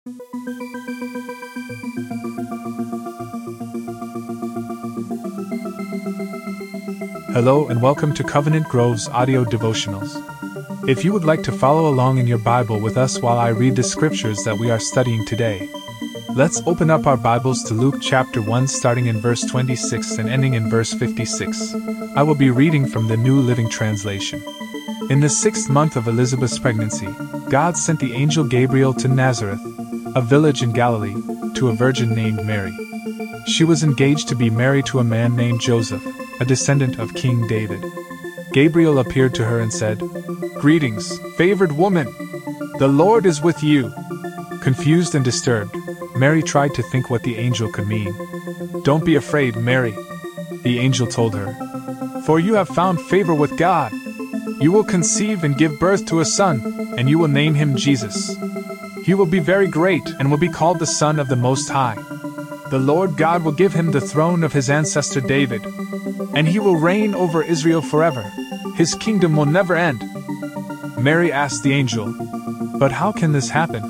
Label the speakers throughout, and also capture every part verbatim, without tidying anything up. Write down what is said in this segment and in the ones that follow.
Speaker 1: Hello and welcome to Covenant Grove's audio devotionals. If you would like to follow along in your Bible with us while I read the scriptures that we are studying today, let's open up our Bibles to Luke chapter one starting in verse twenty-six and ending in verse fifty-six. I will be reading from the New Living Translation. In the sixth month of Elizabeth's pregnancy, God sent the angel Gabriel to Nazareth, a village in Galilee, to a virgin named Mary. She was engaged to be married to a man named Joseph, a descendant of King David. Gabriel appeared to her and said, "Greetings, favored woman! The Lord is with you." Confused and disturbed, Mary tried to think what the angel could mean. "Don't be afraid, Mary," the angel told her, "for you have found favor with God. You will conceive and give birth to a son, and you will name him Jesus. He will be very great and will be called the Son of the Most High. The Lord God will give him the throne of his ancestor David, and he will reign over Israel forever. His kingdom will never end." Mary asked the angel, "But how can this happen?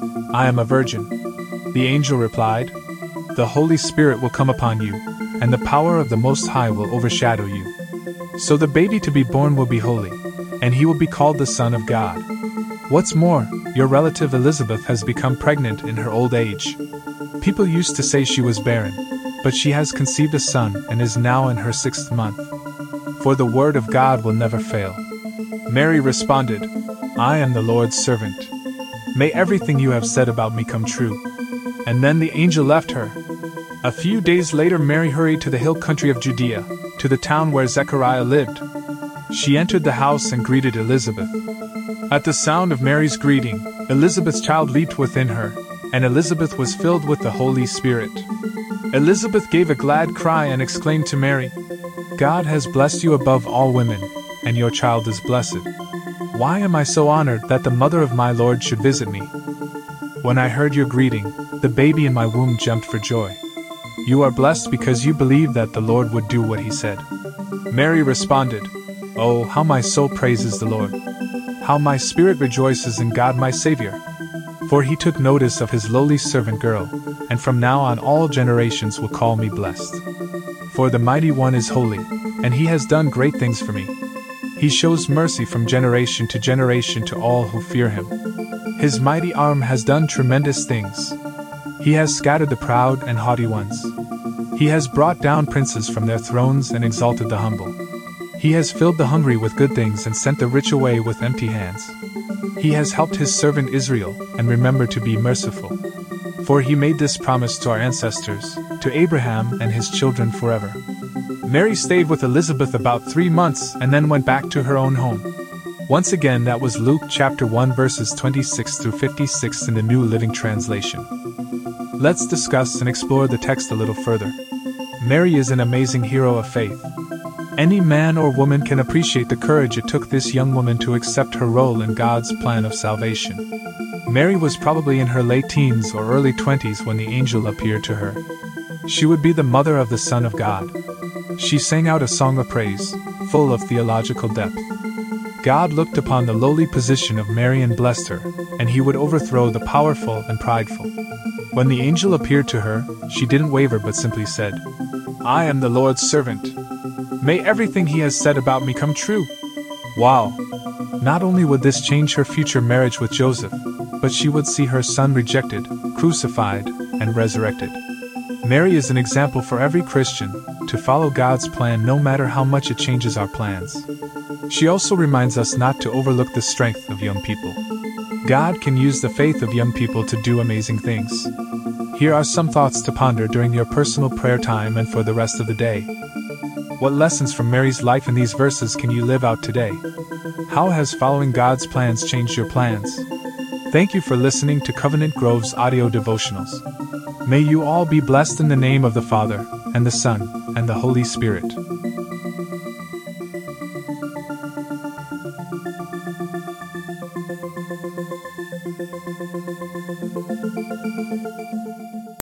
Speaker 1: I am a virgin." The angel replied, "The Holy Spirit will come upon you, and the power of the Most High will overshadow you. So the baby to be born will be holy, and he will be called the Son of God. What's more, your relative Elizabeth has become pregnant in her old age. People used to say she was barren, but she has conceived a son and is now in her sixth month. For the word of God will never fail." Mary responded, "I am the Lord's servant. May everything you have said about me come true." And then the angel left her. A few days later, Mary hurried to the hill country of Judea, to the town where Zechariah lived. She entered the house and greeted Elizabeth. At the sound of Mary's greeting, Elizabeth's child leaped within her, and Elizabeth was filled with the Holy Spirit. Elizabeth gave a glad cry and exclaimed to Mary, "God has blessed you above all women, and your child is blessed. Why am I so honored that the mother of my Lord should visit me? When I heard your greeting, the baby in my womb jumped for joy. You are blessed because you believed that the Lord would do what he said." Mary responded, "Oh, how my soul praises the Lord! How my spirit rejoices in God my Savior! For he took notice of his lowly servant girl, and from now on all generations will call me blessed. For the Mighty One is holy, and he has done great things for me. He shows mercy from generation to generation to all who fear him. His mighty arm has done tremendous things. He has scattered the proud and haughty ones. He has brought down princes from their thrones and exalted the humble. He has filled the hungry with good things and sent the rich away with empty hands. He has helped his servant Israel and remembered to be merciful. For he made this promise to our ancestors, to Abraham and his children forever." Mary stayed with Elizabeth about three months and then went back to her own home. Once again, that was Luke chapter one verses twenty-six through fifty-six in the New Living Translation. Let's discuss and explore the text a little further. Mary is an amazing hero of faith. Any man or woman can appreciate the courage it took this young woman to accept her role in God's plan of salvation. Mary was probably in her late teens or early twenties when the angel appeared to her. She would be the mother of the Son of God. She sang out a song of praise, full of theological depth. God looked upon the lowly position of Mary and blessed her, and he would overthrow the powerful and prideful. When the angel appeared to her, she didn't waver but simply said, "I am the Lord's servant. May everything he has said about me come true." Wow! Not only would this change her future marriage with Joseph, but she would see her son rejected, crucified, and resurrected. Mary is an example for every Christian to follow God's plan no matter how much it changes our plans. She also reminds us not to overlook the strength of young people. God can use the faith of young people to do amazing things. Here are some thoughts to ponder during your personal prayer time and for the rest of the day. What lessons from Mary's life in these verses can you live out today? How has following God's plans changed your plans? Thank you for listening to Covenant Grove's audio devotionals. May you all be blessed in the name of the Father, and the Son, and the Holy Spirit.